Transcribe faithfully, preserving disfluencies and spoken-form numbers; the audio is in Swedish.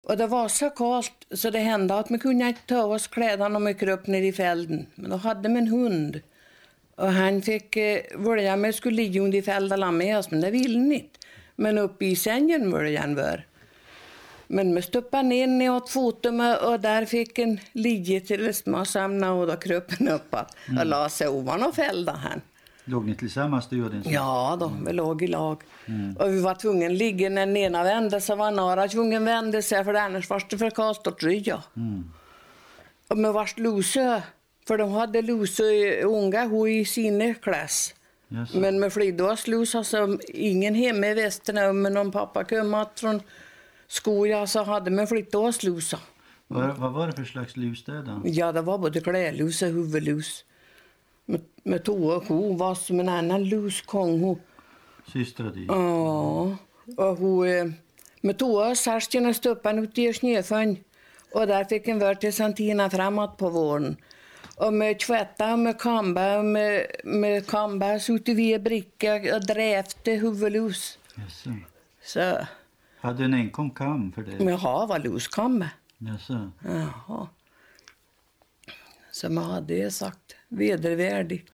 Och det var så kallt så det hände att man kunde inte ta oss kläderna och mycket upp ner i fälden. Men då hade man en hund. Och han fick eh, välja med skulle ligga under i fäldarna med oss, men det ville han inte. Men uppe i sängen ville han vara. Men med stuppan in i åt foten och där fick en ligga till småsamna och då kröp han upp mm. och la sig ovan och fällde han. Låg ni tillsammans du och din son? Ja då, vi låg i lag. Mm. Och vi var tvungna att ligga när den ena vände sig var några tvungen vände sig för annars var det för kast och trya. Mm. Och vi var lusa, för de hade lusa unga hon i sina klass. Yes. Men med flydde oss lusa så ingen hemma i Västern men om pappa kom från skoja så hade man flyttat oss lusa. Vad, vad var det för slags lus det då? Ja, det var både klädlus och huvudlus. Med, med toa och ko var som en annan luskong. Syster di? Ja, och hon med toa och särskjorna stuppan ut i snöfön. Och där fick en vara till Santina framåt på våren. Och med tvätta och med kamba och med, med kamba så ute vid bricka och dräfte huvudlus. Yes. Så... Hade en enkom kam för det? Men jag var luskamme. Jaså? Jaha. Så man hade det sagt vedervärdigt.